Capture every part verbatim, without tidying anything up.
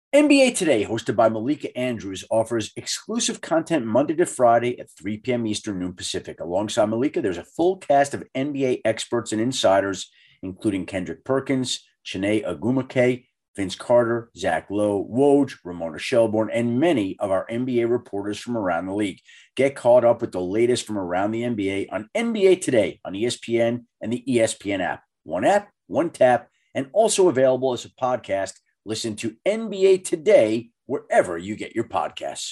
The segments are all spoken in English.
N B A Today, hosted by Malika Andrews, offers exclusive content Monday to Friday at three p.m. Eastern, noon Pacific. Alongside Malika, there's a full cast of N B A experts and insiders, including Kendrick Perkins, Chiney Ogwumike, Vince Carter, Zach Lowe, Woj, Ramona Shelburne, and many of our N B A reporters from around the league. Get caught up with the latest from around the N B A on N B A Today on E S P N and the E S P N app. One app, one tap, and also available as a podcast. Listen to N B A Today wherever you get your podcasts.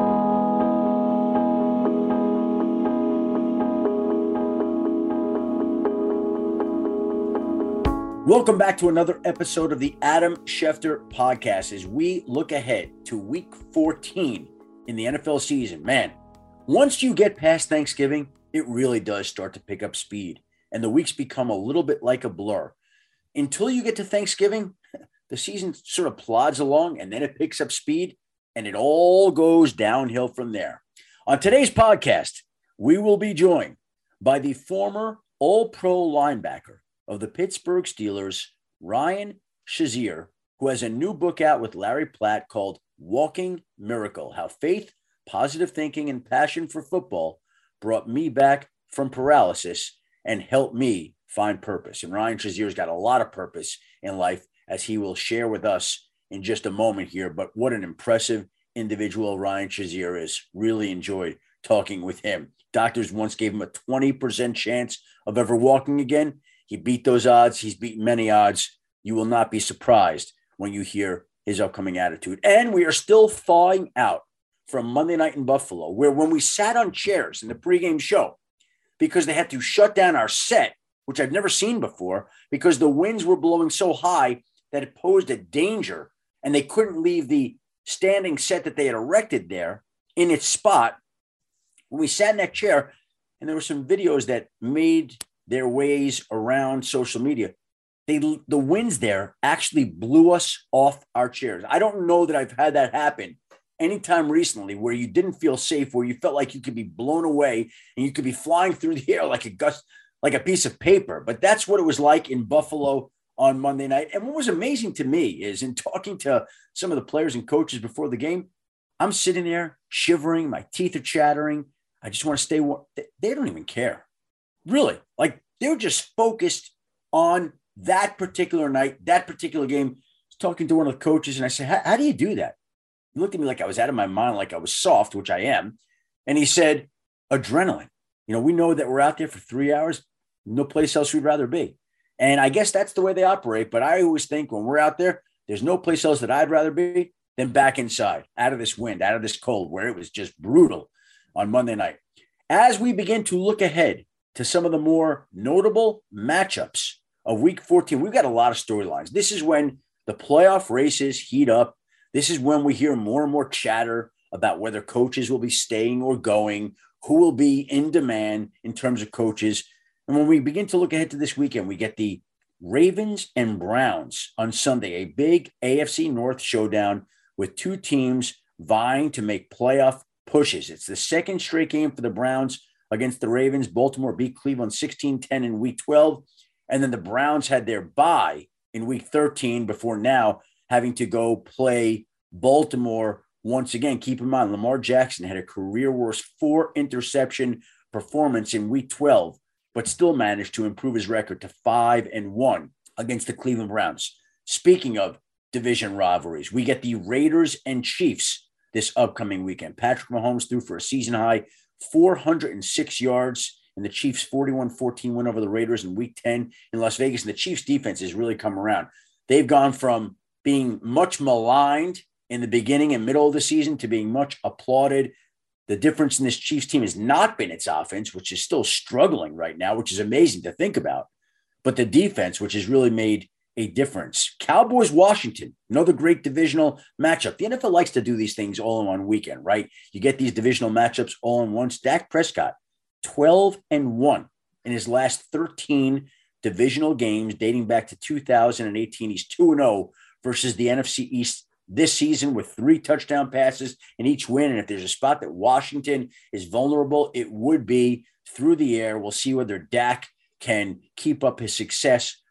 Welcome back to another episode of the Adam Schefter Podcast as we look ahead to week fourteen in the N F L season. Man, once you get past Thanksgiving, it really does start to pick up speed and the weeks become a little bit like a blur. Until you get to Thanksgiving, the season sort of plods along and then it picks up speed and it all goes downhill from there. On today's podcast, we will be joined by the former All-Pro linebacker of the Pittsburgh Steelers, Ryan Shazier, who has a new book out with Larry Platt called Walking Miracle: How Faith, Positive Thinking, and Passion for Football Brought Me Back from Paralysis and Helped Me Find Purpose. And Ryan Shazier's got a lot of purpose in life, as he will share with us in just a moment here. But what an impressive individual Ryan Shazier is. Really enjoyed talking with him. Doctors once gave him a twenty percent chance of ever walking again. He beat those odds. He's beaten many odds. You will not be surprised when you hear his upcoming attitude. And we are still thawing out from Monday night in Buffalo, where when we sat on chairs in the pregame show, because they had to shut down our set, which I've never seen before, because the winds were blowing so high that it posed a danger, and they couldn't leave the standing set that they had erected there in its spot. When we sat in that chair, and there were some videos that made their ways around social media, they the winds there actually blew us off our chairs. I don't know that I've had that happen anytime recently where you didn't feel safe, where you felt like you could be blown away and you could be flying through the air like a gust, like a piece of paper. But that's what it was like in Buffalo on Monday night. And what was amazing to me is in talking to some of the players and coaches before the game, I'm sitting there shivering, my teeth are chattering. I just want to stay warm. They don't even care. Really. Like, they're just focused on that particular night, that particular game. I was talking to one of the coaches and I said, how do you do that? He looked at me like I was out of my mind, like I was soft, which I am. And he said, adrenaline. You know, we know that we're out there for three hours. No place else we'd rather be. And I guess that's the way they operate. But I always think when we're out there, there's no place else that I'd rather be than back inside, out of this wind, out of this cold, where it was just brutal on Monday night. As we begin to look ahead to some of the more notable matchups of week fourteen, we've got a lot of storylines. This is when the playoff races heat up. This is when we hear more and more chatter about whether coaches will be staying or going, who will be in demand in terms of coaches. And when we begin to look ahead to this weekend, we get the Ravens and Browns on Sunday, a big A F C North showdown with two teams vying to make playoff pushes. It's the second straight game for the Browns against the Ravens. Baltimore beat Cleveland sixteen ten in week twelve. And then the Browns had their bye in week thirteen before now having to go play Baltimore once again. Keep in mind, Lamar Jackson had a career-worst four interception performance in week twelve, but still managed to improve his record to five and one against the Cleveland Browns. Speaking of division rivalries, we get the Raiders and Chiefs this upcoming weekend. Patrick Mahomes threw for a season-high four hundred six yards in the Chiefs' forty-one fourteen win over the Raiders in week ten in Las Vegas. And the Chiefs' defense has really come around. They've gone from being much maligned in the beginning and middle of the season to being much applauded. The difference in this Chiefs team has not been its offense, which is still struggling right now, which is amazing to think about, but the defense, which has really made a difference. Cowboys, Washington, another great divisional matchup. The N F L likes to do these things all in one weekend, right? You get these divisional matchups all in one. Dak Prescott, twelve and one in his last thirteen divisional games dating back to two thousand eighteen. He's two and oh versus the N F C East this season with three touchdown passes in each win. And if there's a spot that Washington is vulnerable, it would be through the air. We'll see whether Dak can keep up his success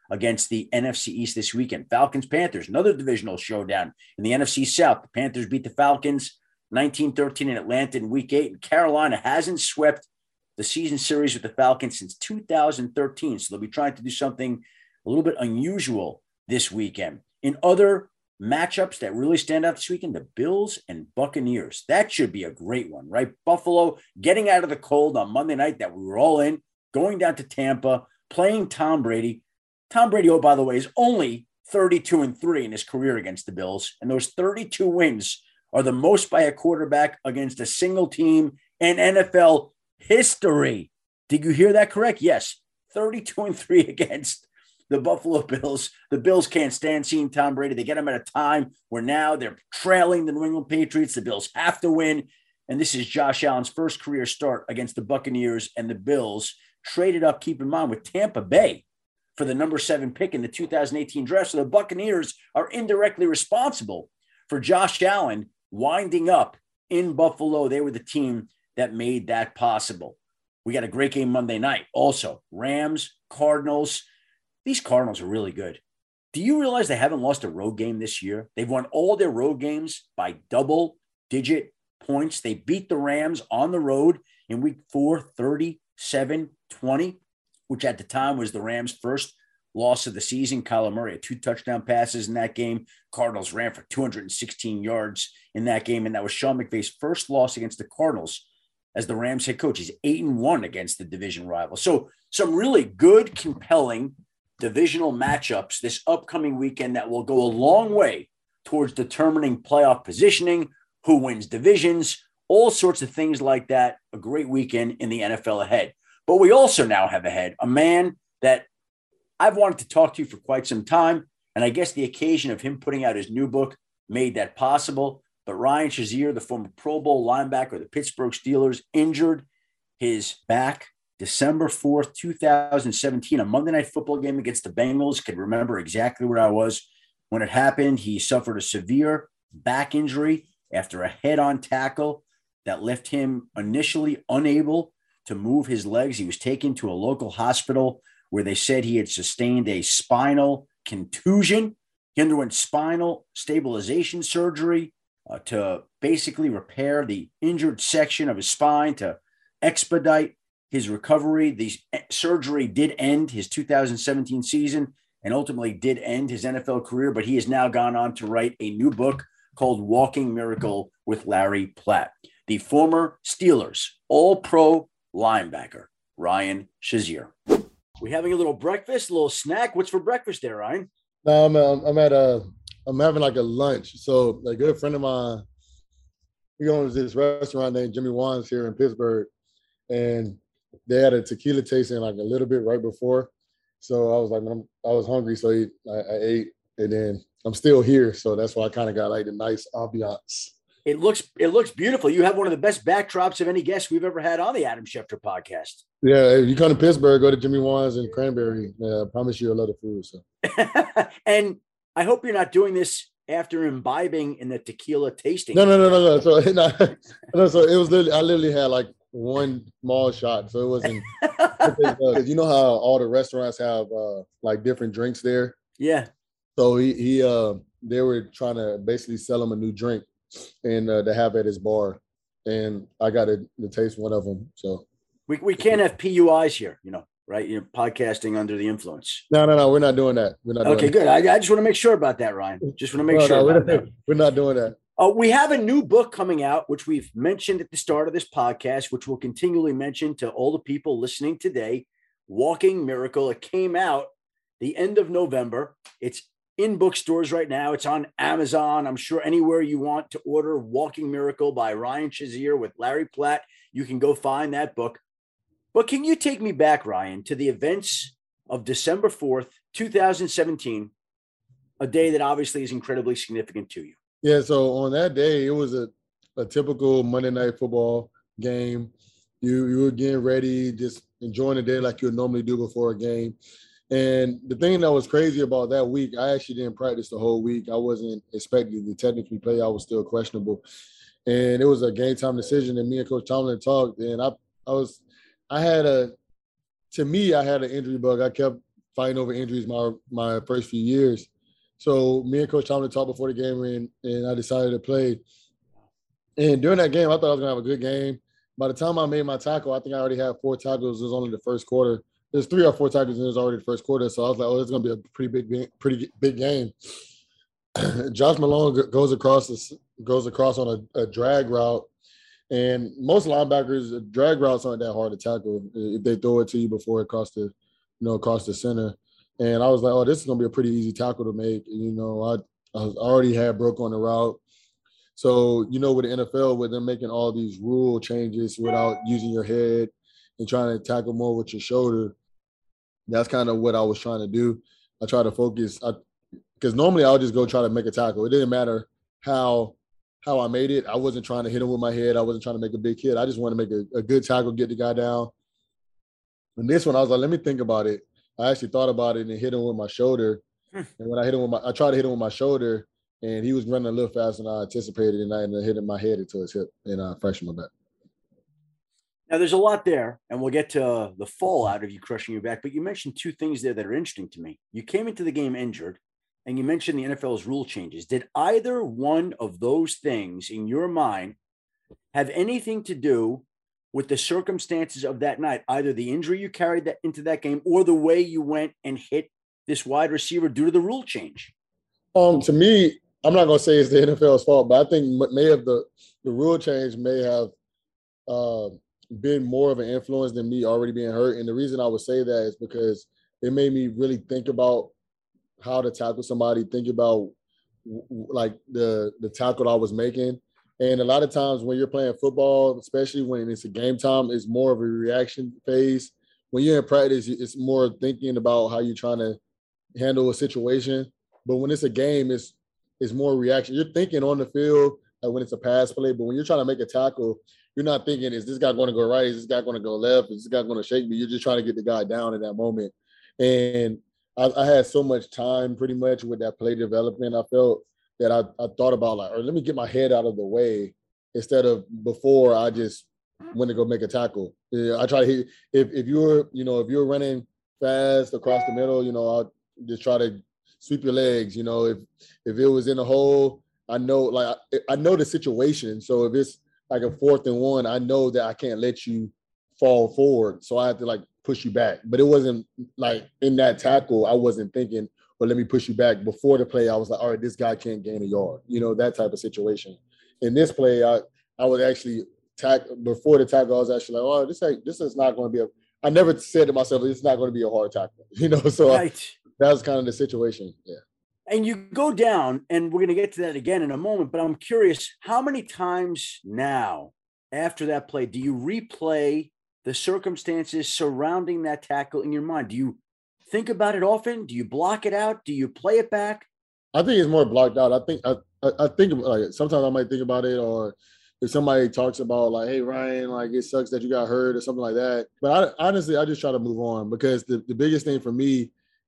against the N F C East this weekend. Falcons-Panthers, another divisional showdown in the N F C South. The Panthers beat the Falcons nineteen thirteen in Atlanta in week eight, and Carolina hasn't swept the season series with the Falcons since two thousand thirteen. So they'll be trying to do something a little bit unusual this weekend. In other matchups that really stand out this weekend, the Bills and Buccaneers. That should be a great one, right? Buffalo getting out of the cold on Monday night that we were all in, going down to Tampa, playing Tom Brady. Tom Brady, oh, by the way, is only thirty-two and three in his career against the Bills. And those thirty-two wins are the most by a quarterback against a single team in N F L history. Did you hear that correct? Yes. thirty-two and three against the Buffalo Bills. The Bills can't stand seeing Tom Brady. They get him at a time where now they're trailing the New England Patriots. The Bills have to win. And this is Josh Allen's first career start against the Buccaneers, and the Bills traded up, keep in mind, with Tampa Bay for the number seven pick in the two thousand eighteen draft. So the Buccaneers are indirectly responsible for Josh Allen winding up in Buffalo. They were the team that made that possible. We got a great game Monday night. Also, Rams, Cardinals. These Cardinals are really good. Do you realize they haven't lost a road game this year? They've won all their road games by double-digit points. They beat the Rams on the road in week four, thirty-seven twenty, which at the time was the Rams' first loss of the season. Kyler Murray had two touchdown passes in that game. Cardinals ran for two hundred sixteen yards in that game, and that was Sean McVay's first loss against the Cardinals as the Rams head coach. He's eight and one against the division rival. So some really good, compelling divisional matchups this upcoming weekend that will go a long way towards determining playoff positioning, who wins divisions, all sorts of things like that. A great weekend in the N F L ahead. But we also now have ahead a man that I've wanted to talk to you for quite some time, and I guess the occasion of him putting out his new book made that possible. But Ryan Shazier, the former Pro Bowl linebacker of the Pittsburgh Steelers, injured his back December fourth, two thousand seventeen, a Monday Night Football game against the Bengals. Could remember exactly where I was when it happened. He suffered a severe back injury after a head-on tackle that left him initially unable to move his legs. He was taken to a local hospital where they said he had sustained a spinal contusion. He underwent spinal stabilization surgery uh, to basically repair the injured section of his spine to expedite his recovery. The surgery did end his two thousand seventeen season and ultimately did end his N F L career, but he has now gone on to write a new book called Walking Miracle with Larry Platt. The former Steelers All-Pro linebacker, Ryan Shazier. We having a little breakfast, a little snack. What's for breakfast there, Ryan? No, I'm um, I'm at a I'm having like a lunch. So a good friend of mine, he owns this restaurant named Jimmy Wan's here in Pittsburgh, and they had a tequila tasting like a little bit right before. So I was like, I'm, I was hungry, so I, I ate, and then I'm still here, so that's why I kind of got like the nice ambiance. It looks it looks beautiful. You have one of the best backdrops of any guest we've ever had on the Adam Schefter podcast. Yeah, if you come to Pittsburgh, go to Jimmy Wan's and Cranberry. Yeah, I promise you a lot of food. So. And I hope you're not doing this after imbibing in the tequila tasting. No, no, no, no, no. So, no, no, so it was literally, I literally had like one small shot, so it wasn't. uh, you know how all the restaurants have uh, like different drinks there. Yeah. So he he uh, they were trying to basically sell him a new drink and uh, to have at his bar, and I got to, to taste one of them. So we we can't have P U Is here, you know, right? You know, podcasting under the influence. No, no, no, we're not doing that. We're not. Okay, doing good. That. I, I just want to make sure about that, Ryan. Just want to make no, sure. No, about we're, that. we're not doing that. Uh, we have a new book coming out, which we've mentioned at the start of this podcast, which we'll continually mention to all the people listening today. Walking Miracle. It came out the end of November. It's in bookstores right now. It's on Amazon. I'm sure anywhere you want to order Walking Miracle by Ryan Shazier with Larry Platt, you can go find that book. But can you take me back, Ryan, to the events of December fourth, two thousand seventeen, a day that obviously is incredibly significant to you? Yeah, so on that day, it was a, a typical Monday Night Football game. You, you were getting ready, just enjoying the day like you would normally do before a game. And the thing that was crazy about that week, I actually didn't practice the whole week. I wasn't expecting to technically play. I was still questionable. And it was a game time decision, and me and Coach Tomlin talked, and I I was – I had a – to me, I had an injury bug. I kept fighting over injuries my my first few years. So me and Coach Tomlin talked before the game, and, and I decided to play. And during that game, I thought I was going to have a good game. By the time I made my tackle, I think I already had four tackles. It was only the first quarter. There's three or four tackles, and it was already the first quarter. So I was like, oh, it's going to be a pretty big, pretty big game. Josh Malone goes across this, goes across on a, a drag route. And most linebackers, drag routes aren't that hard to tackle if they throw it to you before it across the, you know, across the center. And I was like, oh, this is going to be a pretty easy tackle to make. You know, I, I was already had broke on the route. So, you know, with the N F L, with them making all these rule changes without using your head and trying to tackle more with your shoulder, that's kind of what I was trying to do. I try to focus because normally I'll just go try to make a tackle. It didn't matter how how I made it. I wasn't trying to hit him with my head. I wasn't trying to make a big hit. I just wanted to make a, a good tackle, get the guy down. And this one, I was like, let me think about it. I actually thought about it and hit him with my shoulder. Hmm. And when I hit him with my, I tried to hit him with my shoulder, and he was running a little faster than I anticipated, and I ended up hitting my head into his hip and I fractured my back. Now, there's a lot there, and we'll get to the fallout of you crushing your back, but you mentioned two things there that are interesting to me. You came into the game injured, and you mentioned the N F L's rule changes. Did either one of those things in your mind have anything to do with the circumstances of that night, either the injury you carried that into that game or the way you went and hit this wide receiver due to the rule change? Um, to me, I'm not going to say it's the N F L's fault, but I think may have the, the rule change may have uh, been more of an influence than me already being hurt. And the reason I would say that is because it made me really think about how to tackle somebody, think about like the the tackle I was making. And a lot of times when you're playing football, especially when it's a game time, it's more of a reaction phase. When you're in practice, it's more thinking about how you're trying to handle a situation. But when it's a game, it's it's more reaction. You're thinking on the field like when it's a pass play, but when you're trying to make a tackle, you're not thinking, is this guy going to go right? Is this guy going to go left? Is this guy going to shake me? You're just trying to get the guy down in that moment. And I, I had so much time pretty much with that play development. I felt that I, I thought about like, or let me get my head out of the way instead of before I just went to go make a tackle. I try to hit, if, if you're, you know, if you're running fast across the middle, you know, I'll just try to sweep your legs. You know, if, if it was in a hole, I know, like, I, I know the situation. So if it's like a fourth and one, I know that I can't let you fall forward. So I have to like push you back. But it wasn't like in that tackle, I wasn't thinking, well, let me push you back. Before the play, I was like, all right, this guy can't gain a yard. You know, that type of situation. In this play, I I would actually tack before the tackle, I was actually like, oh, this ain't, this is not going to be a, I never said to myself, it's not going to be a hard tackle. You know, so right. I, that was kind of the situation. Yeah. And you go down, and we're going to get to that again in a moment, but I'm curious, how many times now after that play do you replay the circumstances surrounding that tackle in your mind? Do you think about it often? Do you block it out? Do you play it back? I think it's more blocked out. I think I, I, I think like sometimes I might think about it, or if somebody talks about like, hey, Ryan, like it sucks that you got hurt or something like that. But I, honestly, I just try to move on because the, the biggest thing for me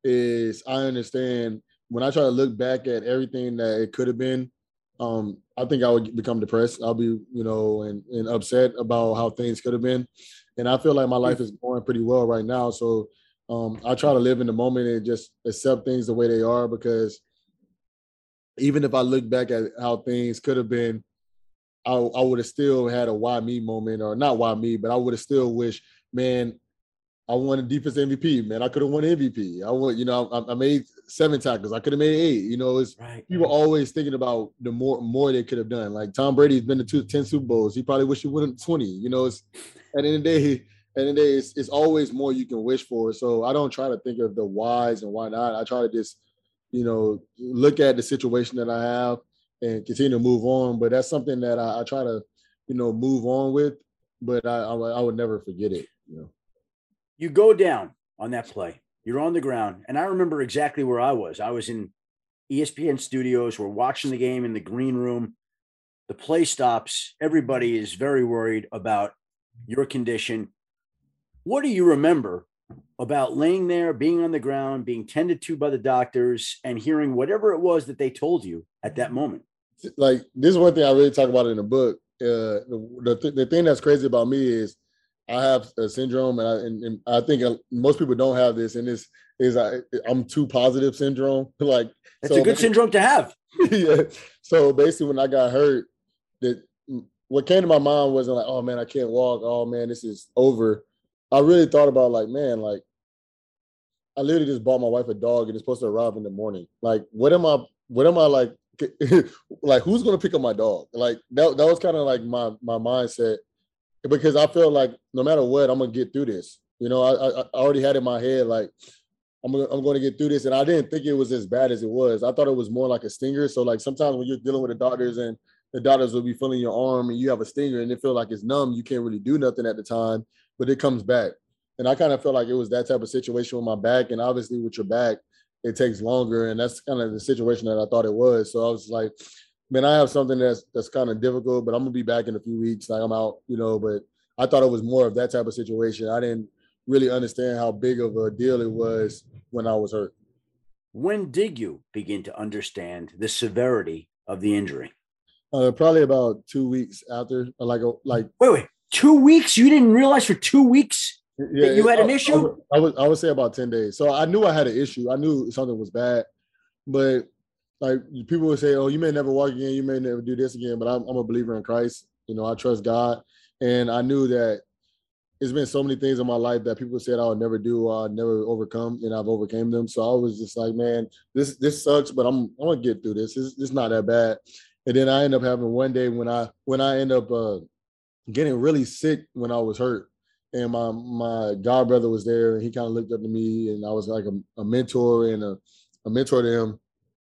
is I understand when I try to look back at everything that it could have been, um, I think I would become depressed. I'll be, you know, and, and upset about how things could have been. And I feel like my life is going pretty well right now. So um, I try to live in the moment and just accept things the way they are, because even if I look back at how things could have been, I, I would have still had a why me moment, or not why me, but I would have still wished, man, I won a defense M V P, man. I could have won M V P. I won, you know, I, I made seven tackles. I could have made eight. You know, it's right. People always thinking about the more more they could have done. Like Tom Brady's been to two, ten Super Bowls. He probably wish he won twenty. You know, it's at the end of the day, at the end of the day, it's, it's always more you can wish for. So I don't try to think of the whys and why not. I try to just, you know, look at the situation that I have and continue to move on. But that's something that I, I try to, you know, move on with. But I, I, I would never forget it. You know. You go down on that play. You're on the ground. And I remember exactly where I was. I was in E S P N studios. We're watching the game in the green room. The play stops. Everybody is very worried about your condition. What do you remember about laying there, being on the ground, being tended to by the doctors, and hearing whatever it was that they told you at that moment? Like, this is one thing I really talk about in the book. Uh, the, the, the thing that's crazy about me is I have a syndrome, and I, and, and I think most people don't have this, and this is I, I'm too positive syndrome. Like, That's so a good syndrome to have. Yeah. So basically, when I got hurt, that what came to my mind wasn't like, oh man, I can't walk. Oh man, this is over. I really thought about like, man, like I literally just bought my wife a dog and it's supposed to arrive in the morning. Like, what am I? What am I like? Like, who's gonna pick up my dog? Like that. That was kind of like my my mindset, because I feel like no matter what, I'm gonna get through this. You know, I I, I already had in my head like I'm gonna, I'm going to get through this, and I didn't think it was as bad as it was. I thought it was more like a stinger. So like sometimes when you're dealing with the doctors and the doctors will be feeling your arm and you have a stinger and it feel like it's numb, you can't really do nothing at the time, but it comes back. And I kind of felt like it was that type of situation with my back, and obviously with your back, it takes longer, and that's kind of the situation that I thought it was. So I was like, man, I have something that's that's kind of difficult, but I'm gonna be back in a few weeks. Like I'm out, you know. But I thought it was more of that type of situation. I didn't really understand how big of a deal it was when I was hurt. When did you begin to understand the severity of the injury? Uh, probably about two weeks after, like, like. Wait, wait, two weeks? You didn't realize for two weeks yeah, that you had an I, issue? I would, I would, I would say about ten days. So I knew I had an issue. I knew something was bad, but like people would say, "Oh, you may never walk again. You may never do this again." But I'm, I'm a believer in Christ. You know, I trust God, and I knew that it's been so many things in my life that people said I would never do, or I'd never overcome, and I've overcame them. So I was just like, man, this this sucks, but I'm I'm gonna get through this. It's, it's not that bad. And then I end up having one day when I when I end up uh, getting really sick when I was hurt, and my my god brother was there, and he kind of looked up to me, and I was like a, a mentor and a, a mentor to him.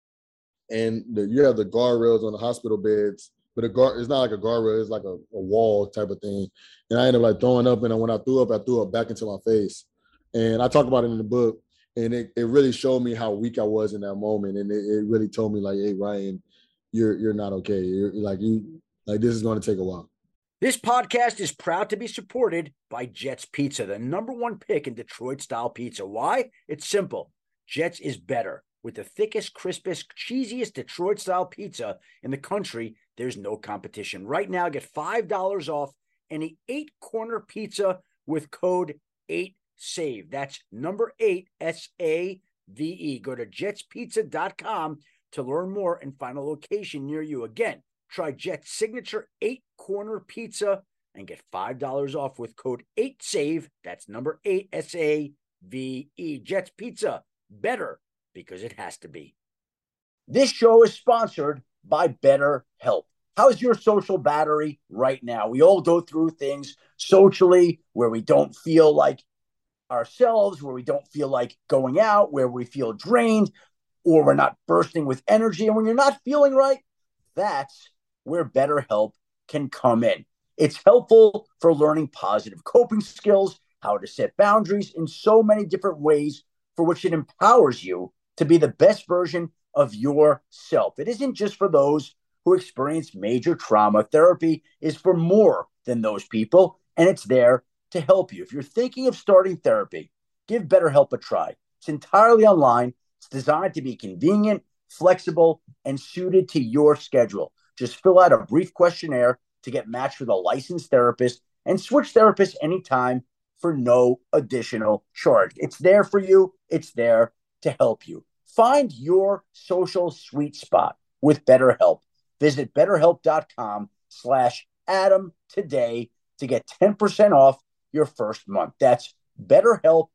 And the, you have the guardrails on the hospital beds, but a guard, it's not like a guardrail, it's like a, a wall type of thing. And I ended up like throwing up, and when I threw up, I threw up back into my face. And I talk about it in the book, and it, it really showed me how weak I was in that moment. And it, it really told me like, hey, Ryan, you're you're not okay. You're like you like this is going to take a while. This podcast is proud to be supported by Jets Pizza, the number one pick in Detroit-style pizza. Why? It's simple. Jets is better. With the thickest, crispest, cheesiest Detroit-style pizza in the country, there's no competition. Right now, get five dollars off any eight-corner pizza with code eight save. That's number eight, S A V E. Go to jets pizza dot com to learn more and find a location near you. Again, try Jet's signature eight-corner pizza and get five dollars off with code eight save. That's number eight, S A V E. Jets Pizza, better because it has to be. This show is sponsored by BetterHelp. How's your social battery right now? We all go through things socially where we don't feel like ourselves, where we don't feel like going out, where we feel drained, or we're not bursting with energy. And when you're not feeling right, that's where BetterHelp can come in. It's helpful for learning positive coping skills, how to set boundaries in so many different ways, for which it empowers you to be the best version of yourself. It isn't just for those who experience major trauma. Therapy is for more than those people, and it's there to help you. If you're thinking of starting therapy, give BetterHelp a try. It's entirely online. It's designed to be convenient, flexible, and suited to your schedule. Just fill out a brief questionnaire to get matched with a licensed therapist and switch therapists anytime for no additional charge. It's there for you. It's there to help you. Find your social sweet spot with BetterHelp. Visit betterhelp.com slash Adam today to get ten percent off your first month. That's BetterHelp,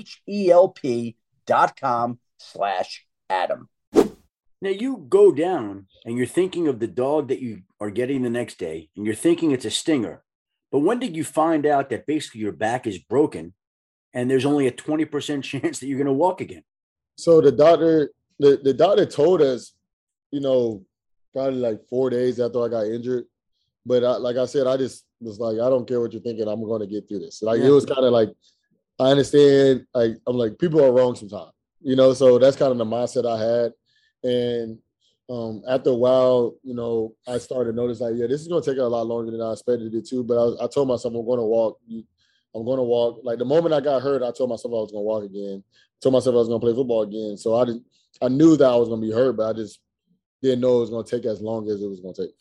H-E-L-P dot com slash Adam. Now you go down and you're thinking of the dog that you are getting the next day, and you're thinking it's a stinger. But when did you find out that basically your back is broken and there's only a twenty percent chance that you're going to walk again? So the doctor, the, the doctor told us, you know, probably like four days after I got injured. But I, like I said, I just was like, I don't care what you're thinking. I'm going to get through this. Like, yeah. It was kind of like, I understand. Like, I'm like, people are wrong sometimes, you know? So that's kind of the mindset I had. And um, after a while, you know, I started to notice like, yeah, this is going to take a lot longer than I expected it to. But I, I told myself, I'm going to walk. I'm going to walk. Like the moment I got hurt, I told myself I was going to walk again. I told myself I was going to play football again. So I didn't, I knew that I was going to be hurt, but I just didn't know it was going to take as long as it was going to take.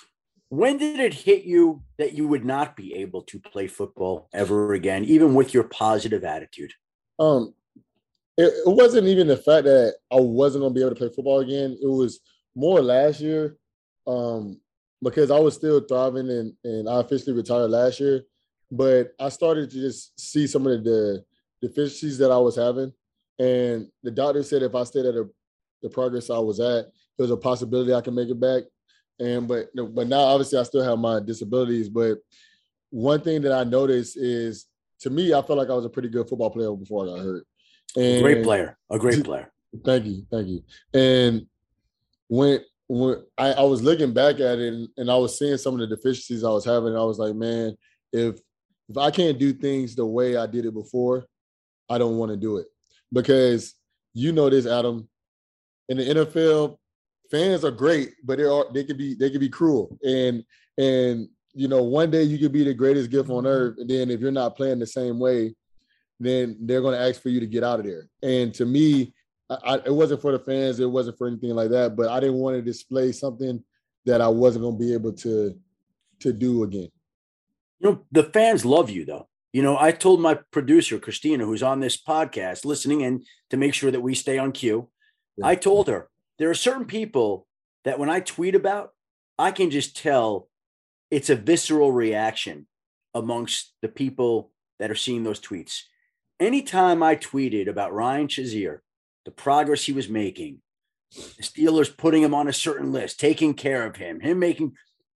When did it hit you that you would not be able to play football ever again, even with your positive attitude? Um, it, it wasn't even the fact that I wasn't gonna be able to play football again. It was more last year, um, because I was still thriving and and I officially retired last year. But I started to just see some of the deficiencies that I was having, and the doctor said if I stayed at a, the progress I was at, there's a possibility I can make it back. And but but now obviously I still have my disabilities. But one thing that I noticed is, to me, I felt like I was a pretty good football player before I got hurt. A great And player, a great player. thank you, thank you. And when when I, I was looking back at it and, and I was seeing some of the deficiencies I was having, I was like, man, if if I can't do things the way I did it before, I don't want to do it. Because you know this, Adam, in the N F L, fans are great, but they are they could be they could be cruel. And and you know, one day you could be the greatest gift on earth, and then if you're not playing the same way, then they're going to ask for you to get out of there. And to me, I, I, it wasn't for the fans, it wasn't for anything like that, but I didn't want to display something that I wasn't going to be able to to do again. You know, the fans love you, though. You know, I told my producer, Christina, who's on this podcast, listening in to make sure that we stay on cue. Yeah. I told her there are certain people that when I tweet about, I can just tell it's a visceral reaction amongst the people that are seeing those tweets. Anytime I tweeted about Ryan Shazier, the progress he was making, the Steelers putting him on a certain list, taking care of him, him making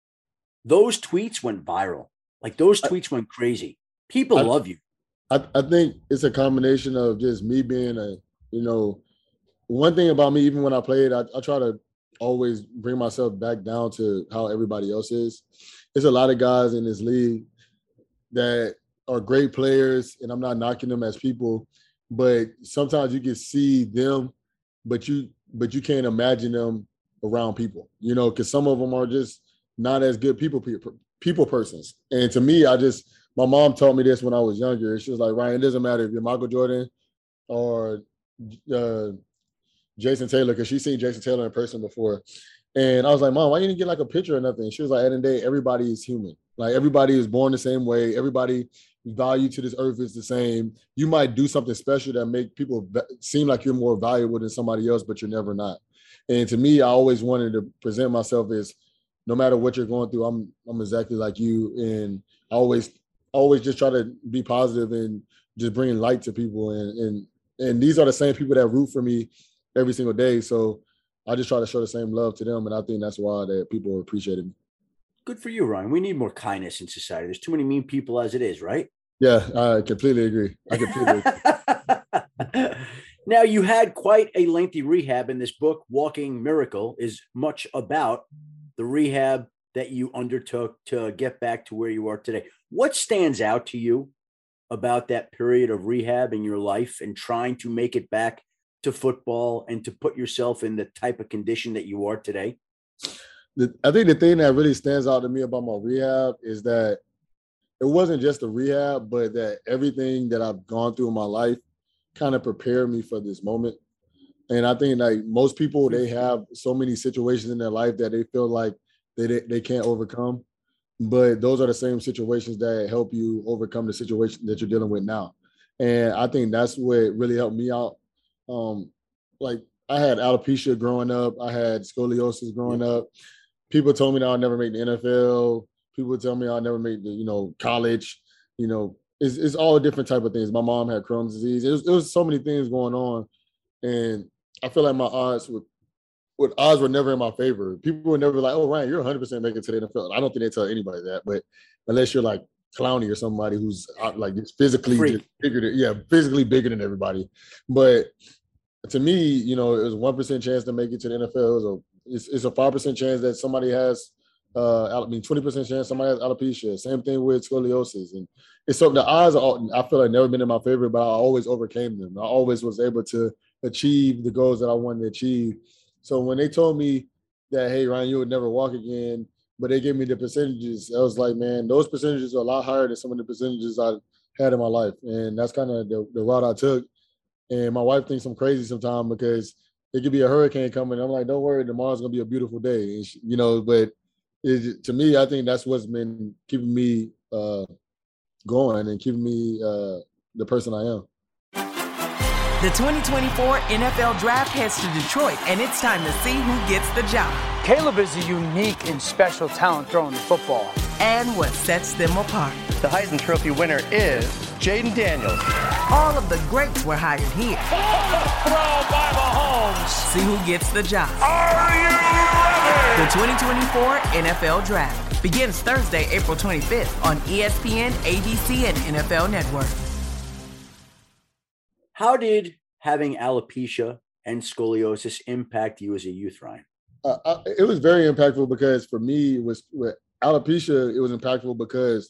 those tweets went viral. Like those tweets went crazy. People I, love you. I, I think it's a combination of just me being a, you know, one thing about me, even when I played, I, I try to always bring myself back down to how everybody else is. There's a lot of guys in this league that are great players, and I'm not knocking them as people, but sometimes you can see them, but you but you can't imagine them around people, you know, because some of them are just not as good people people people persons. And to me, I just my mom taught me this when I was younger. She was like, Ryan, it doesn't matter if you're Michael Jordan or uh, Jason Taylor, because she's seen Jason Taylor in person before. And I was like, Mom, why you didn't get like a picture or nothing? She was like, at the end of the day, everybody is human. Like everybody is born the same way. Everybody value to this earth is the same. You might do something special that make people seem like you're more valuable than somebody else, but you're never not. And to me, I always wanted to present myself as, no matter what you're going through, I'm I'm exactly like you. And I always always just try to be positive and just bring light to people. And and and these are the same people that root for me every single day. So I just try to show the same love to them. And I think that's why that people appreciated me. Good for you, Ryan. We need more kindness in society. There's too many mean people as it is, right? Yeah, I completely agree. I completely agree. Now, you had quite a lengthy rehab in this book. Walking Miracle is much about the rehab that you undertook to get back to where you are today. What stands out to you about that period of rehab in your life and trying to make it back to football and to put yourself in the type of condition that you are today? The, I think the thing that really stands out to me about my rehab is that it wasn't just the rehab, but that everything that I've gone through in my life kind of prepared me for this moment. And I think like most people, they have so many situations in their life that they feel like they they can't overcome. But those are the same situations that help you overcome the situation that you're dealing with now. And I think that's what really helped me out. Um, like I had alopecia growing up. I had scoliosis growing yeah. up. People told me that I'll never make the N F L. People tell me I'll never make the, you know, college. You know, it's, it's all different type of things. My mom had Crohn's disease. It was, it was so many things going on. And I feel like my odds were, with odds were never in my favor. People were never like, oh, Ryan, you're one hundred percent making it to the N F L. I don't think they tell anybody that. But unless you're like Clowney or somebody who's like just physically just bigger than, yeah, physically bigger than everybody. But to me, you know, it was a one percent chance to make it to the N F L. It was a, it's, it's a five percent chance that somebody has, uh, I mean, twenty percent chance somebody has alopecia. Same thing with scoliosis. And it's so the odds are, I feel like, never been in my favor, but I always overcame them. I always was able to achieve the goals that I wanted to achieve. So when they told me that, hey, Ryan, you would never walk again, but they gave me the percentages, I was like, man, those percentages are a lot higher than some of the percentages I had in my life. And that's kind of the, the route I took. And my wife thinks I'm crazy sometimes because it could be a hurricane coming. I'm like, don't worry, tomorrow's going to be a beautiful day. And she, you know, but it, to me, I think that's what's been keeping me uh, going and keeping me uh, the person I am. The twenty twenty-four N F L Draft heads to Detroit, and it's time to see who gets the job. Caleb is a unique and special talent throwing the football. And what sets them apart. The Heisman Trophy winner is Jaden Daniels. All of the greats were hired here. Throw by Mahomes. See who gets the job. Are you ready? The twenty twenty-four N F L Draft begins Thursday, April twenty-fifth on E S P N, A B C, and N F L Network. How did having alopecia and scoliosis impact you as a youth, Ryan? Uh, I, it was very impactful because for me, it was with alopecia, it was impactful because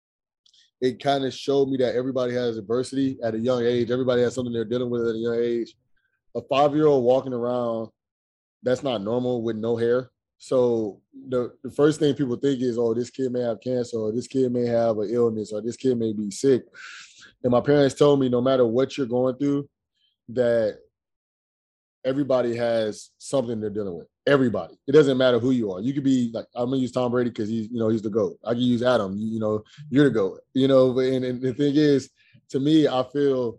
it kind of showed me that everybody has adversity at a young age. Everybody has something they're dealing with at a young age. A five-year-old walking around, that's not normal with no hair. So the, the first thing people think is, oh, this kid may have cancer, or this kid may have an illness, or this kid may be sick. And my parents told me no matter what you're going through, that everybody has something they're dealing with. Everybody. It doesn't matter who you are. You could be like, I'm gonna use Tom Brady because he's, you know, he's the GOAT. I can use Adam, you, you know, you're the GOAT. You know, and, and the thing is, to me, I feel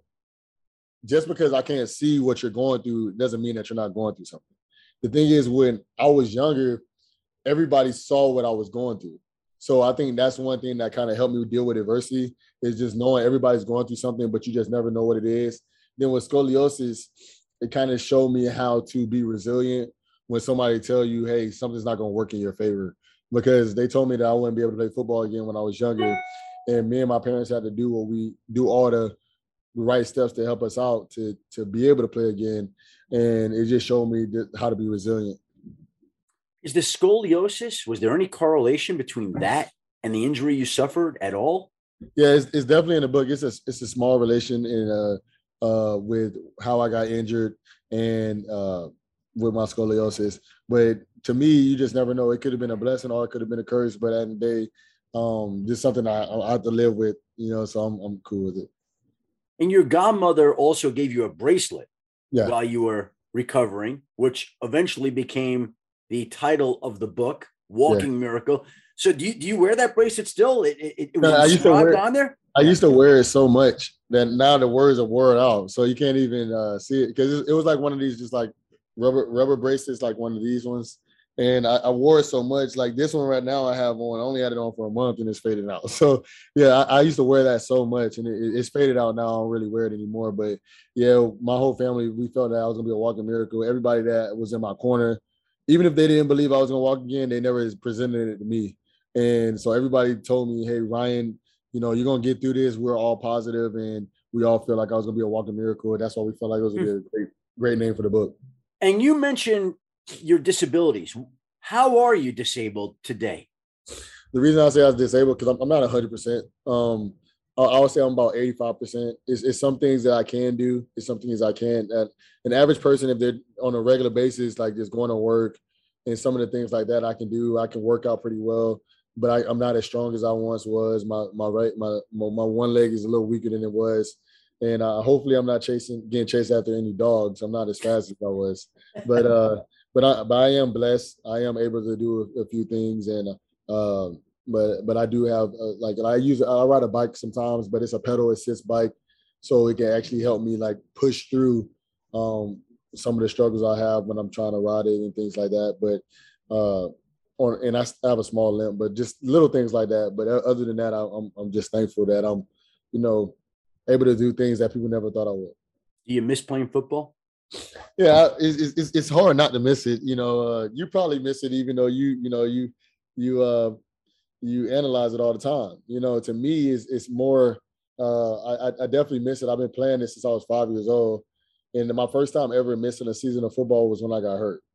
just because I can't see what you're going through doesn't mean that you're not going through something. The thing is, when I was younger, everybody saw what I was going through. So I think that's one thing that kind of helped me deal with adversity, is just knowing everybody's going through something, but you just never know what it is. Then with scoliosis, it kind of showed me how to be resilient when somebody tell you, hey, something's not going to work in your favor. Because they told me that I wouldn't be able to play football again when I was younger. And me and my parents had to do what we do, all the right steps to help us out to, to be able to play again. And it just showed me how to be resilient. Is the scoliosis, was there any correlation between that and the injury you suffered at all? Yeah, it's, it's definitely in the book. It's a, it's a small relation in uh, uh, with how I got injured and uh, with my scoliosis. But to me, you just never know. It could have been a blessing or it could have been a curse. But at the end of the day, um, just something I, I have to live with, you know, so I'm, I'm cool with it. And your godmother also gave you a bracelet yeah. while you were recovering, which eventually became the title of the book, Walking yeah. Miracle. So do you, do you wear that bracelet still? It, it, it was no, inscribed on there? I used to wear it so much that now the words are worn out. So you can't even uh, see it, because it, it was like one of these just like rubber rubber bracelets, like one of these ones. And I, I wore it so much. Like this one right now I have on, I only had it on for a month and it's faded out. So yeah, I, I used to wear that so much and it, it's faded out now. I don't really wear it anymore. But yeah, my whole family, we felt that I was going to be a walking miracle. Everybody that was in my corner, even if they didn't believe I was going to walk again, they never presented it to me. And so everybody told me, hey, Ryan, you know, you're going to get through this. We're all positive, and we all feel like I was going to be a walking miracle. That's why we felt like it was a great, great name for the book. And you mentioned your disabilities. How are you disabled today? The reason I say I was disabled, because I'm, I'm not one hundred percent. Um, I, I would say I'm about eighty-five percent. It's, it's some things that I can do. It's some things I can't. Uh, an average person, if they're on a regular basis, like just going to work and some of the things like that I can do, I can work out pretty well. But I, I'm not as strong as I once was. My my right my my, my one leg is a little weaker than it was, and uh, hopefully I'm not chasing getting chased after any dogs. I'm not as fast as I was, but uh, but I but I am blessed. I am able to do a, a few things, and uh, but but I do have uh, like I use I ride a bike sometimes, but it's a pedal assist bike, so it can actually help me like push through um, some of the struggles I have when I'm trying to ride it and things like that. But uh, On, and I have a small limp, but just little things like that. But other than that, I, I'm I'm just thankful that I'm, you know, able to do things that people never thought I would. Do you miss playing football? Yeah, it's it's, it's hard not to miss it. You know, uh, you probably miss it, even though you you know you you uh, you analyze it all the time. You know, to me, it's it's more. Uh, I I definitely miss it. I've been playing this since I was five years old, and my first time ever missing a season of football was when I got hurt.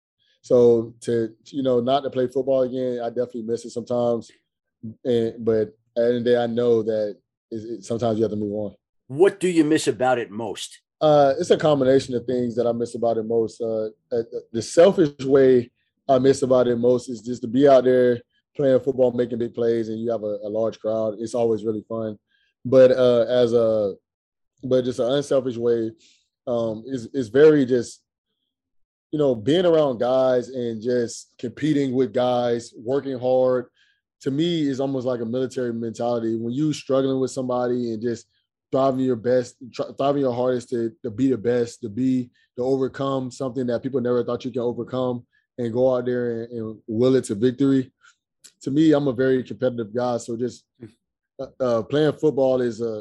So to, you know, not to play football again, I definitely miss it sometimes. And, but at the end of the day, I know that it, it, sometimes you have to move on. What do you miss about it most? Uh, it's a combination of things that I miss about it most. Uh, the selfish way I miss about it most is just to be out there playing football, making big plays, and you have a, a large crowd. It's always really fun. But uh, as a, but just an unselfish way, um, is is very just you know, being around guys and just competing with guys, working hard, to me is almost like a military mentality. When you struggling with somebody and just thriving your best, thriving your hardest to, to be the best, to be, to overcome something that people never thought you can overcome and go out there and, and will it to victory. To me, I'm a very competitive guy. So just uh, uh, playing football is a,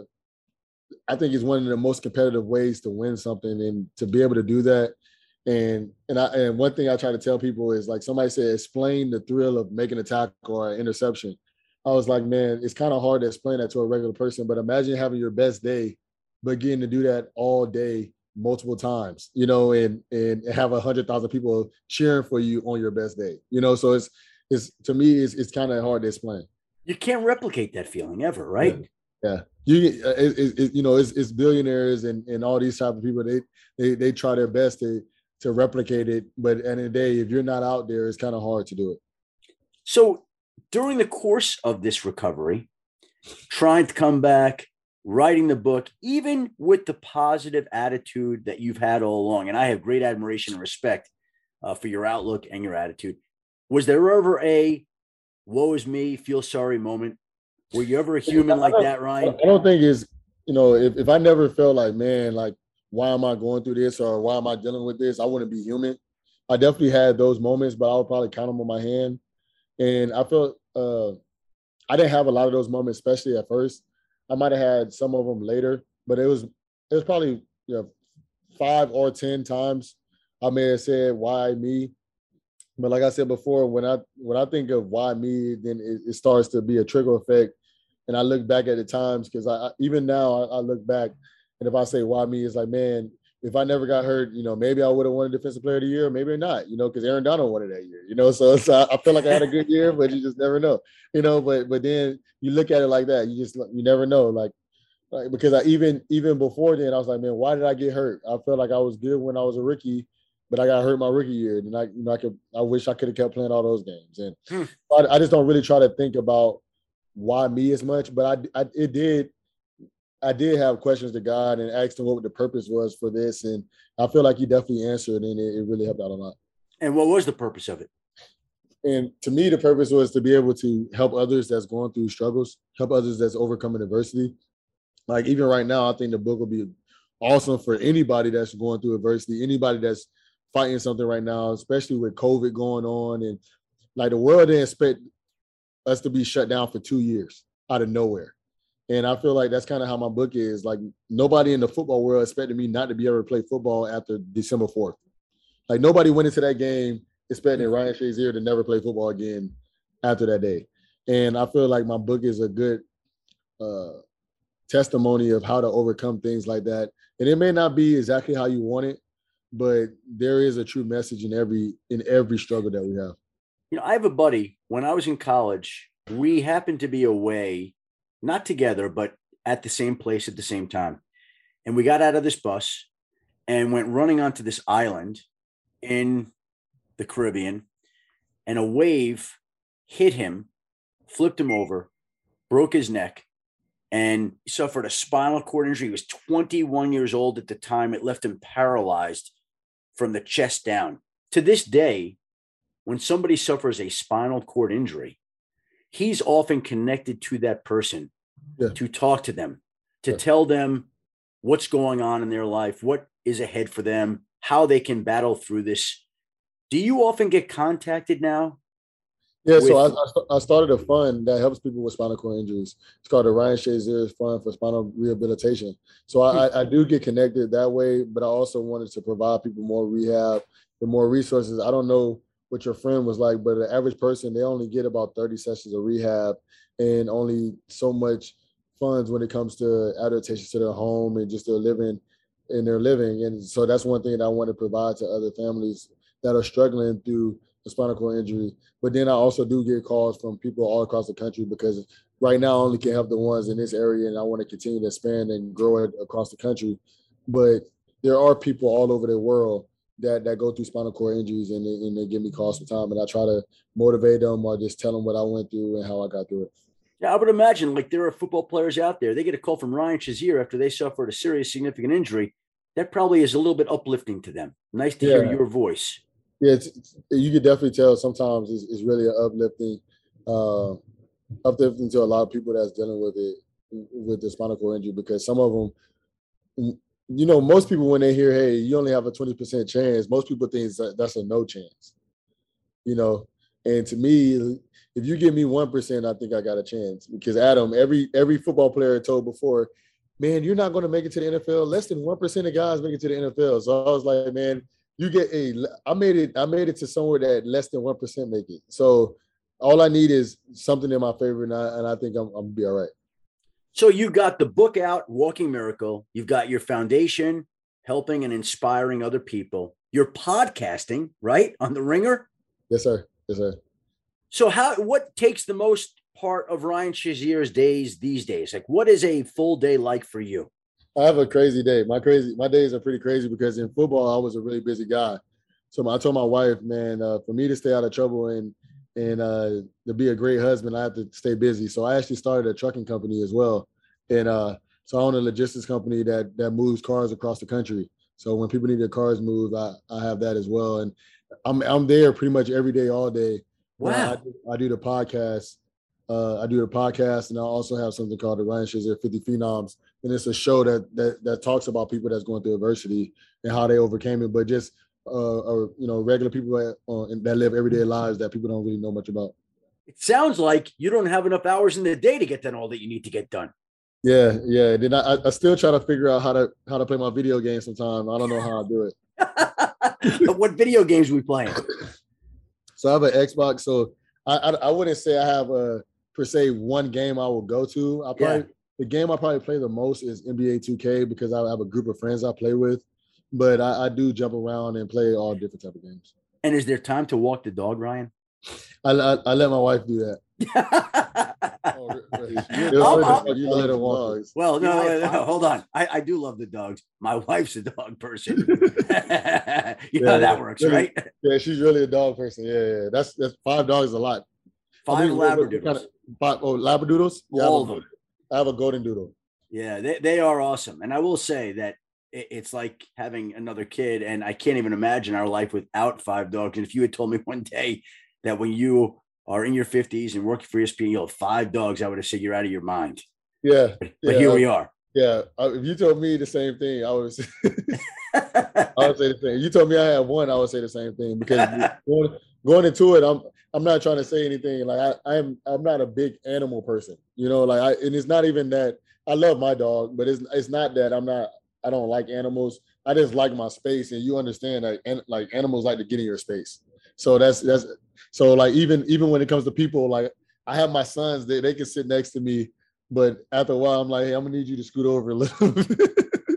I think is one of the most competitive ways to win something, and to be able to do that. And and I and one thing I try to tell people is, like, somebody said, explain the thrill of making a tackle or an interception. I was like, man, it's kind of hard to explain that to a regular person, but imagine having your best day, but getting to do that all day, multiple times, you know, and and have a hundred thousand people cheering for you on your best day, you know. So it's it's to me, it's it's kind of hard to explain. You can't replicate that feeling ever, right? Yeah. yeah. You, it, it, it, you know, it's, it's billionaires and, and all these type of people. They, they, they try their best to, to replicate it. But at the end of the day, if you're not out there, it's kind of hard to do it. So during the course of this recovery, trying to come back, writing the book, even with the positive attitude that you've had all along, and I have great admiration and respect uh, for your outlook and your attitude, was there ever a woe is me, feel sorry moment? Were you ever a human like that, Ryan? I don't think it's, you know, if, if I never felt like, man, like, why am I going through this, or why am I dealing with this? I wouldn't be human. I definitely had those moments, but I would probably count them on my hand. And I felt uh, I didn't have a lot of those moments, especially at first. I might have had some of them later, but it was it was probably, you know, five or ten times I may have said, why me? But like I said before, when I when I think of why me, then it, it starts to be a trigger effect. And I look back at the times, because I, I even now I, I look back, and if I say why me, it's like, man, if I never got hurt, you know, maybe I would have won Defensive Player of the Year, maybe not, you know, because Aaron Donald won it that year, you know. So, so I feel like I had a good year, but you just never know, you know. But but then you look at it like that, you just you never know, like, like because I even even before then I was like, man, why did I get hurt? I felt like I was good when I was a rookie, but I got hurt my rookie year, and I you know I could I wish I could have kept playing all those games, and hmm. I, I just don't really try to think about why me as much, but I, I it did. I did have questions to God and asked him what the purpose was for this. And I feel like he definitely answered, and it, it really helped out a lot. And what was the purpose of it? And to me, the purpose was to be able to help others that's going through struggles, help others that's overcoming adversity. Like even right now, I think the book will be awesome for anybody that's going through adversity, anybody that's fighting something right now, especially with COVID going on. And like the world didn't expect us to be shut down for two years out of nowhere. And I feel like that's kind of how my book is. Like nobody in the football world expected me not to be able to play football after December fourth. Like nobody went into that game expecting Ryan Shazier to never play football again after that day. And I feel like my book is a good uh, testimony of how to overcome things like that. And it may not be exactly how you want it, but there is a true message in every in every struggle that we have. You know, I have a buddy. When I was in college, we happened to be away, not together, but at the same place at the same time. And we got out of this bus and went running onto this island in the Caribbean, and a wave hit him, flipped him over, broke his neck, and suffered a spinal cord injury. He was twenty-one years old at the time. It left him paralyzed from the chest down. To this day, when somebody suffers a spinal cord injury, he's often connected to that person yeah. to talk to them, to yeah. tell them what's going on in their life, what is ahead for them, how they can battle through this. Do you often get contacted now? Yeah, with- so I, I started a fund that helps people with spinal cord injuries. It's called the Ryan Shazier Fund for Spinal Rehabilitation. So I, I do get connected that way, but I also wanted to provide people more rehab and more resources. I don't know what your friend was like, but the average person, they only get about thirty sessions of rehab and only so much funds when it comes to adaptation to their home and just their living in their living. And so that's one thing that I want to provide to other families that are struggling through a spinal cord injury. But then I also do get calls from people all across the country, because right now I only can help the ones in this area, and I want to continue to expand and grow it across the country. But there are people all over the world that that go through spinal cord injuries, and they, and they give me calls for time, and I try to motivate them or just tell them what I went through and how I got through it. Yeah, I would imagine like there are football players out there. They get a call from Ryan Shazier after they suffered a serious, significant injury. that probably is a little bit uplifting to them. Nice to Yeah. hear your voice. Yeah, it's, it's- you can definitely tell sometimes it's, it's really uplifting, uh, uplifting to a lot of people that's dealing with it, with the spinal cord injury, because some of them, you know, most people when they hear, hey, you only have a twenty percent chance, most people think that that's a no chance, you know. And to me, if you give me one percent, I think I got a chance. Because Adam, every every football player told before, man, you're not going to make it to the N F L. Less than one percent of guys make it to the N F L. So I was like, man, you get a. I made it. I made it to somewhere that less than one percent make it. So all I need is something in my favor, and I, and I think I'm, I'm gonna be all right. So you got the book out, Walking Miracle. You've got your foundation, helping and inspiring other people. You're podcasting, right, on The Ringer? Yes, sir. Yes, sir. So how what takes the most part of Ryan Shazier's days these days? Like, what is a full day like for you? I have a crazy day. My crazy, my days are pretty crazy because in football, I was a really busy guy. So I told my wife, man, uh, for me to stay out of trouble and and uh, to be a great husband, I have to stay busy. So I actually started a trucking company as well, and uh, so I own a logistics company that that moves cars across the country. So when people need their cars moved, I, I have that as well, and I'm I'm there pretty much every day, all day. Wow. I, I, do, I do the podcast. Uh, I do the podcast, and I also have something called the Ryan Shazier fifty Phenoms, and it's a show that that that talks about people that's going through adversity and how they overcame it, but just uh, or you know regular people that, uh, that live everyday lives that people don't really know much about. It sounds like you don't have enough hours in the day to get done all that you need to get done. Yeah, yeah. Then I, I still try to figure out how to how to play my video game. Sometimes I don't know how I do it. What video games are we playing? So I have an Xbox. So I, I I wouldn't say I have a per se one game I will go to. I probably Yeah. the game I probably play the most is N B A two K because I have a group of friends I play with. But I, I do jump around and play all different type of games. And is there time to walk the dog, Ryan? I, I, I let my wife do that. Oh, It was you let her walk. well, no, You no, high no, five. hold on. I, I do love the dogs. My wife's a dog person. you Yeah, know how that works, really. right? Yeah, she's really a dog person. Yeah, yeah. That's that's five dogs is a lot. Five I mean, what- what Labradoodles. kind of- five, oh, Labradoodles? Yeah, I have All a- of them. I have a golden doodle. Yeah, they, they are awesome. And I will say that it, it's like having another kid. And I can't even imagine our life without five dogs. And if you had told me one day that when you are in your fifties and working for E S P N, you'll have five dogs, I would have said you're out of your mind. Yeah, But, yeah. but here we are. Yeah, uh, if you told me the same thing, I would. I would say the same. You told me I had one, I would say the same thing because going, going into it, I'm I'm not trying to say anything. Like I, I'm I'm not a big animal person, you know. Like I, and it's not even that I love my dog, but it's it's not that I'm not I don't like animals. I just like my space, and you understand that like, like animals like to get in your space. So that's that's so like even even when it comes to people, like I have my sons, they they can sit next to me. But after a while, I'm like, hey, I'm gonna need you to scoot over a little bit.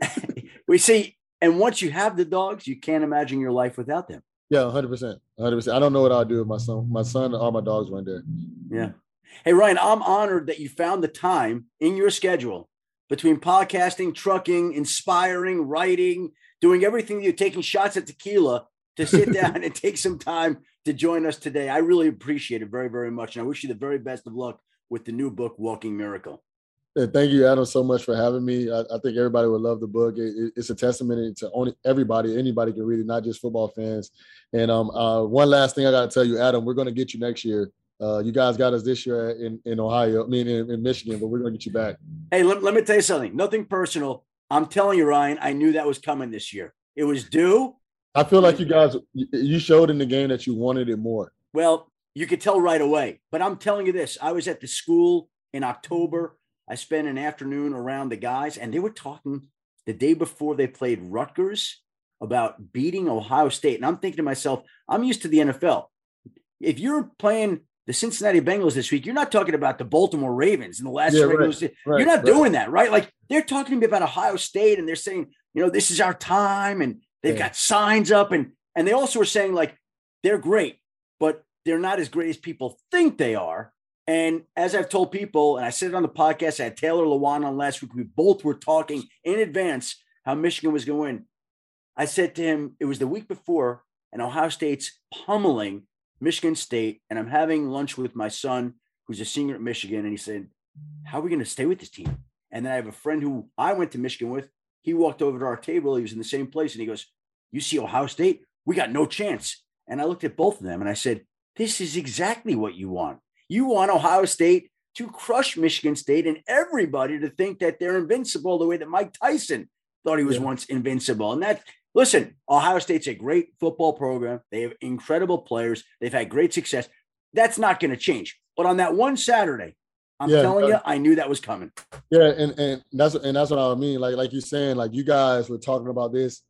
We see, and once you have the dogs, you can't imagine your life without them. Yeah, one hundred percent. one hundred percent. I don't know what I'll do with my son. My son, all my dogs weren't there. Yeah. Hey, Ryan, I'm honored that you found the time in your schedule between podcasting, trucking, inspiring, writing, doing everything you're taking shots at tequila to sit down and take some time to join us today. I really appreciate it very, very much. And I wish you the very best of luck with the new book, Walking Miracle. Yeah, thank you, Adam, so much for having me. I, I think everybody would love the book. It, it, it's a testament to only everybody. Anybody can read it, not just football fans. And um, uh, one last thing I got to tell you, Adam, we're going to get you next year. Uh, you guys got us this year in, in Ohio, I mean, in, in Michigan, but we're going to get you back. Hey, let, let me tell you something. Nothing personal. I'm telling you, Ryan, I knew that was coming this year. It was due. I feel like you guys, you showed in the game that you wanted it more. Well, you could tell right away. But I'm telling you this. I was at the school in October. I spent an afternoon around the guys, and they were talking the day before they played Rutgers about beating Ohio State. And I'm thinking to myself, I'm used to the N F L. If you're playing the Cincinnati Bengals this week, you're not talking about the Baltimore Ravens in the last Yeah, regular right, season. right, You're not right. doing that, right? Like they're talking to me about Ohio State, and they're saying, you know, this is our time, and they've Yeah. got signs up, and and they also are saying like they're great, but they're not as great as people think they are. And as I've told people, and I said it on the podcast, I had Taylor Lewan on last week. We both were talking in advance how Michigan was going to win. I said to him, it was the week before, and Ohio State's pummeling Michigan State. And I'm having lunch with my son, who's a senior at Michigan. And he said, how are we going to stay with this team? And then I have a friend who I went to Michigan with, he walked over to our table. He was in the same place. And he goes, you see Ohio State? We got no chance. And I looked at both of them and I said, this is exactly what you want. You want Ohio State to crush Michigan State and everybody to think that they're invincible the way that Mike Tyson thought he was yeah. once invincible. And that, listen, Ohio State's a great football program. They have incredible players. They've had great success. That's not going to change. But on that one Saturday, I'm yeah, telling you, I knew that was coming. Yeah, and and that's and that's what I mean. Like like you're saying, like you guys were talking about this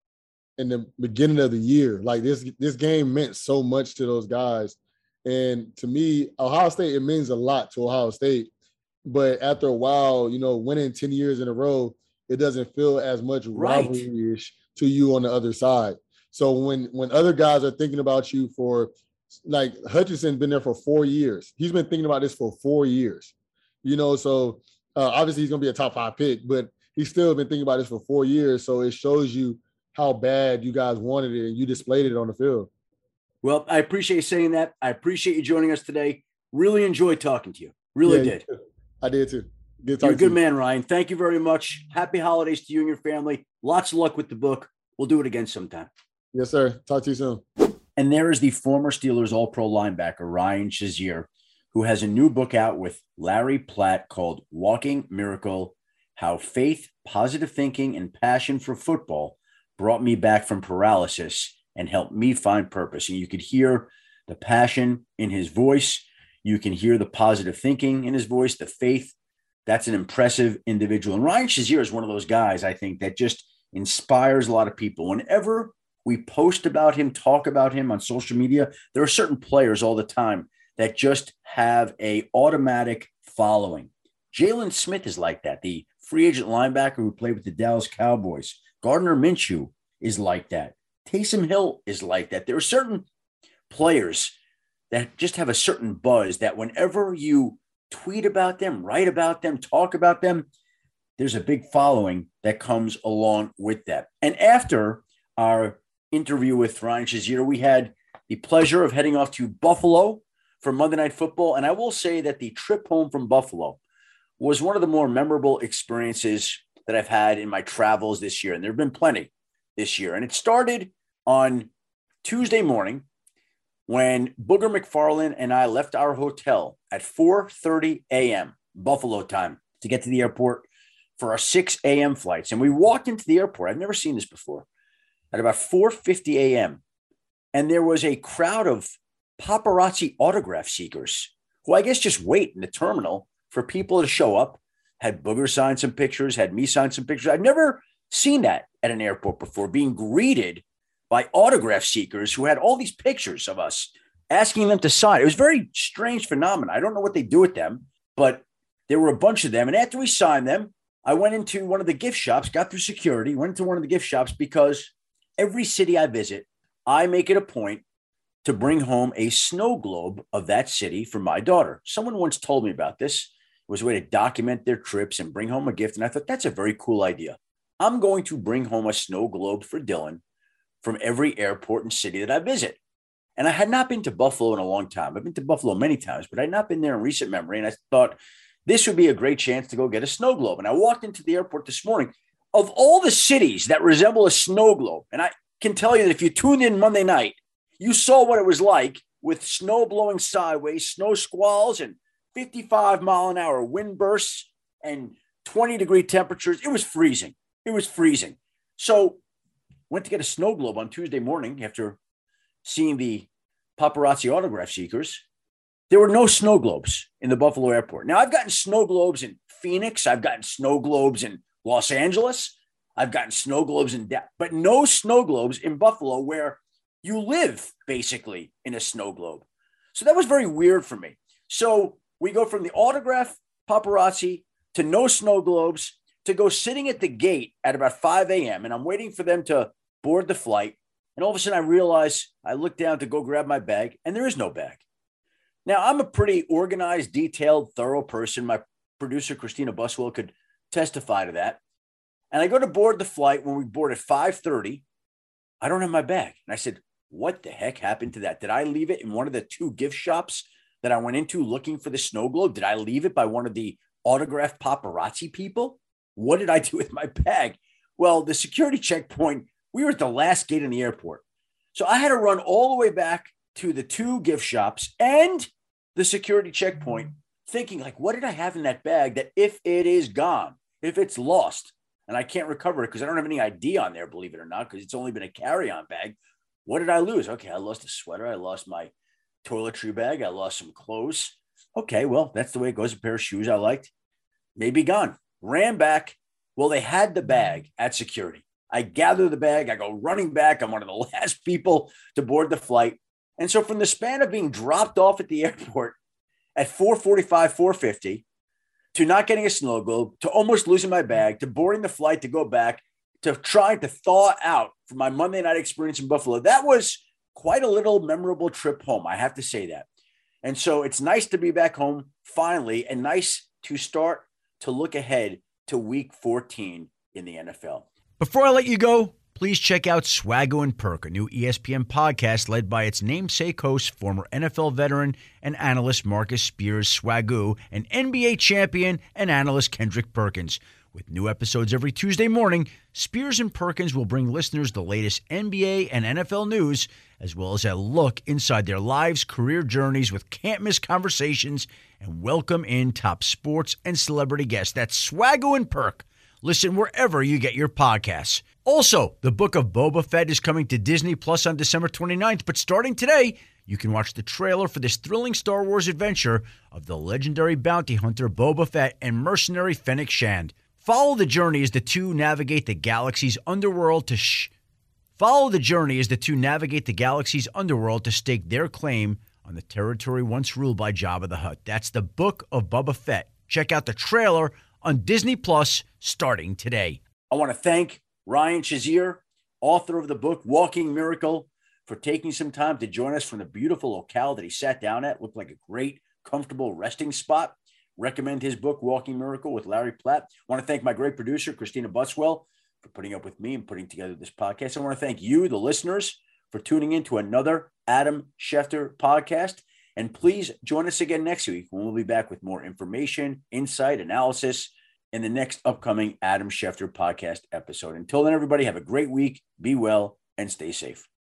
in the beginning of the year. Like this this game meant so much to those guys. And to me, Ohio State, it means a lot to Ohio State. But after a while, you know, winning ten years in a row, it doesn't feel as much right. rivalry-ish to you on the other side. So when when other guys are thinking about you for, like Hutchinson been there for four years. He's been thinking about this for four years. You know, so uh, obviously he's going to be a top five pick, but he's still been thinking about this for four years. So it shows you how bad you guys wanted it and you displayed it on the field. Well, I appreciate you saying that. I appreciate you joining us today. Really enjoyed talking to you. Really yeah, did. I did too. Good You're a good man, Ryan. Thank you very much. Happy holidays to you and your family. Lots of luck with the book. We'll do it again sometime. Yes, sir. Talk to you soon. And there is the former Steelers All-Pro linebacker, Ryan Shazier, who has a new book out with Larry Platt called Walking Miracle, How Faith, Positive Thinking, and Passion for Football Brought Me Back from Paralysis and Helped Me Find Purpose. And you could hear the passion in his voice. You can hear the positive thinking in his voice, the faith. That's an impressive individual. And Ryan Shazier is one of those guys, I think, that just inspires a lot of people. Whenever we post about him, talk about him on social media, there are certain players all the time that just have a automatic following. Jalen Smith is like that, the free agent linebacker who played with the Dallas Cowboys. Gardner Minshew is like that. Taysom Hill is like that. There are certain players that just have a certain buzz that whenever you tweet about them, write about them, talk about them, there's a big following that comes along with that. And after our interview with Ryan Shazier, we had the pleasure of heading off to Buffalo for Monday Night Football. And I will say that the trip home from Buffalo was one of the more memorable experiences that I've had in my travels this year. And there have been plenty this year. And it started on Tuesday morning when Booger McFarland and I left our hotel at four thirty a.m. Buffalo time to get to the airport for our six a.m. flights. And we walked into the airport. I've never seen this before. At about four fifty a.m. And there was a crowd of paparazzi autograph seekers who I guess just wait in the terminal for people to show up. Had Booger sign some pictures, had me sign some pictures. I've never seen that at an airport before, being greeted by autograph seekers who had all these pictures of us, asking them to sign. It was a very strange phenomenon. I don't know what they do with them, but there were a bunch of them. And after we signed them, I went into one of the gift shops, got through security, went into one of the gift shops because every city I visit, I make it a point to bring home a snow globe of that city for my daughter. Someone once told me about this. It was a way to document their trips and bring home a gift. And I thought, that's a very cool idea. I'm going to bring home a snow globe for Dylan from every airport and city that I visit. And I had not been to Buffalo in a long time. I've been to Buffalo many times, but I had not been there in recent memory. And I thought this would be a great chance to go get a snow globe. And I walked into the airport this morning. Of all the cities that resemble a snow globe, and I can tell you that if you tuned in Monday night, you saw what it was like with snow blowing sideways, snow squalls, and fifty-five mile an hour wind bursts and twenty degree temperatures. It was freezing. It was freezing. So went to get a snow globe on Tuesday morning after seeing the paparazzi autograph seekers. There were no snow globes in the Buffalo airport. Now, I've gotten snow globes in Phoenix. I've gotten snow globes in Los Angeles. I've gotten snow globes in Dallas, but no snow globes in Buffalo, where you live basically in a snow globe. So that was very weird for me. So we go from the autograph paparazzi to no snow globes to go sitting at the gate at about five a.m. And I'm waiting for them to board the flight. And all of a sudden I realize I look down to go grab my bag and there is no bag. Now, I'm a pretty organized, detailed, thorough person. My producer, Christina Buswell, could testify to that. And I go to board the flight when we board at five thirty. I don't have my bag. And I said, what the heck happened to that? Did I leave it in one of the two gift shops that I went into looking for the snow globe? Did I leave it by one of the autographed paparazzi people? What did I do with my bag? Well, the security checkpoint, we were at the last gate in the airport. So I had to run all the way back to the two gift shops and the security checkpoint, thinking like, what did I have in that bag that if it is gone, if it's lost and I can't recover it because I don't have any I D on there, believe it or not, because it's only been a carry-on bag. What did I lose? Okay, I lost a sweater. I lost my toiletry bag. I lost some clothes. Okay, well, that's the way it goes. A pair of shoes I liked, maybe gone. Ran back. Well, they had the bag at security. I gather the bag. I go running back. I'm one of the last people to board the flight. And so from the span of being dropped off at the airport at four forty-five, four fifty, to not getting a snow globe, to almost losing my bag, to boarding the flight to go back, to trying to thaw out from my Monday night experience in Buffalo, that was quite a little memorable trip home. I have to say that. And so it's nice to be back home finally, and nice to start to look ahead to week fourteen in the N F L. Before I let you go, please check out Swaggo and Perk, a new E S P N podcast led by its namesake host, former N F L veteran and analyst Marcus Spears Swagoo, and N B A champion and analyst Kendrick Perkins. With new episodes every Tuesday morning, Spears and Perkins will bring listeners the latest N B A and N F L news, as well as a look inside their lives, career journeys with can't-miss conversations, and welcome in top sports and celebrity guests. That's Swaggo and Perk. Listen wherever you get your podcasts. Also, the Book of Boba Fett is coming to Disney Plus on December twenty-ninth, but starting today, you can watch the trailer for this thrilling Star Wars adventure of the legendary bounty hunter Boba Fett and mercenary Fennec Shand. Follow the journey as the two navigate the galaxy's underworld to sh- Follow the journey as the two navigate the galaxy's underworld to stake their claim on the territory once ruled by Jabba the Hutt. That's the Book of Boba Fett. Check out the trailer on Disney Plus starting today. I want to thank Ryan Shazier, author of the book Walking Miracle, for taking some time to join us from the beautiful locale that he sat down at. Looked like a great, comfortable resting spot. Recommend his book, Walking Miracle, with Larry Platt. I want to thank my great producer, Christina Butzwell, for putting up with me and putting together this podcast. I want to thank you, the listeners, for tuning in to another Adam Schefter podcast. And please join us again next week when we'll be back with more information, insight, analysis in the next upcoming Adam Schefter podcast episode. Until then, everybody, have a great week, be well, and stay safe.